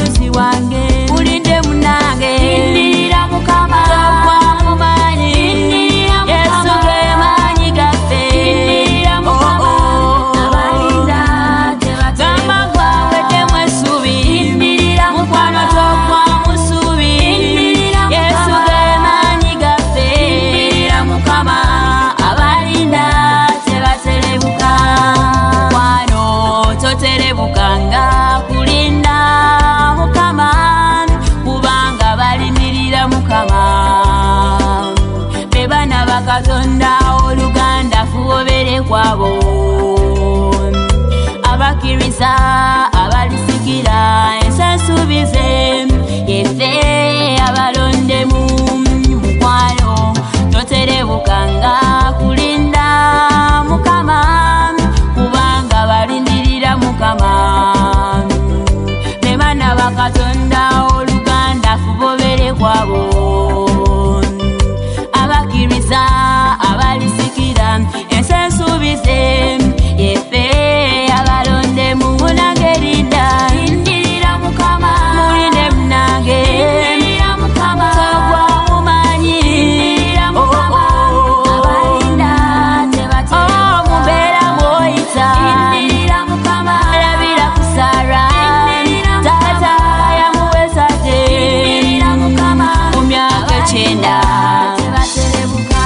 mujuzi wange mulinde munange lindirira mukama tokwamumanyi Yesu ge manyi gaffe lindirira mukama abalinda tebatema gwawedde mwesubi lindirira mukwano tokwamusubi Yesu ge manyi gaffe lindirira mukama abalinda tebaterebuka kwano toterebukanga kulinda mukama kubanga balindirira mukama bebana bakatonda oluganda fuobere kwabo abakiriza abalisikira ensansubize yefe abalondemu mukwano toterebukanga kulinda mukama kubanga balindirira mukama bebana bakatonda oluganda fubobere kwabo abakiriza abalisikira ensansubize yefe abalondemu munange lindirira mukama mulinde munange lindirira mukama togwa mumanyi lindirira mukama abalinda tebatera mubeera mwoyita lindirira mukama alabira kusara tata yamuwezadde lindirira mukama mu myaka 9 tebaterebuka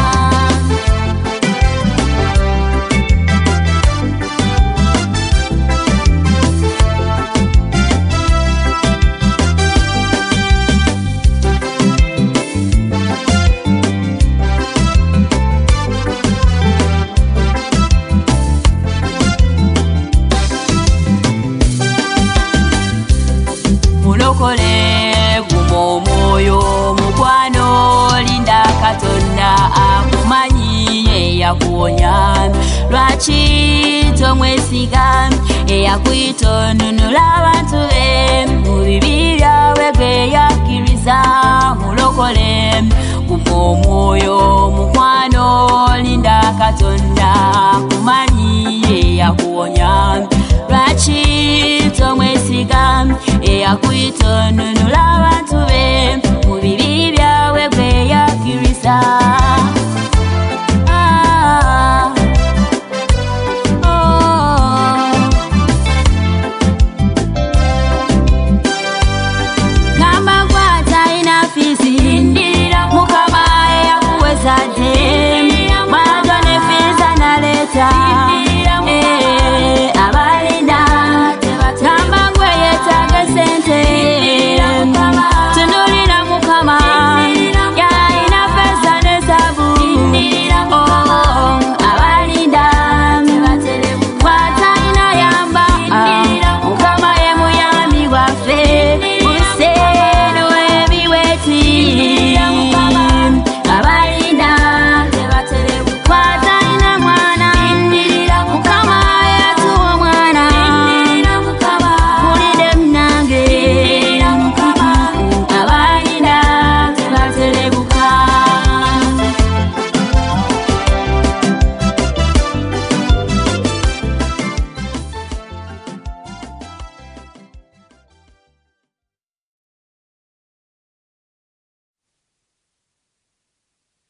mulokole guma omwoyo mukwano linda katonda akumanyi eyakuwonya lwaki tomwesiga eyakuyita onunula abantu be mu bibi byawe gwe yakkiriza mulokole guma omwoyo mukwano linda katonda akumanyi eyakuwonya lwaki tomwesiga eyakuyita onunula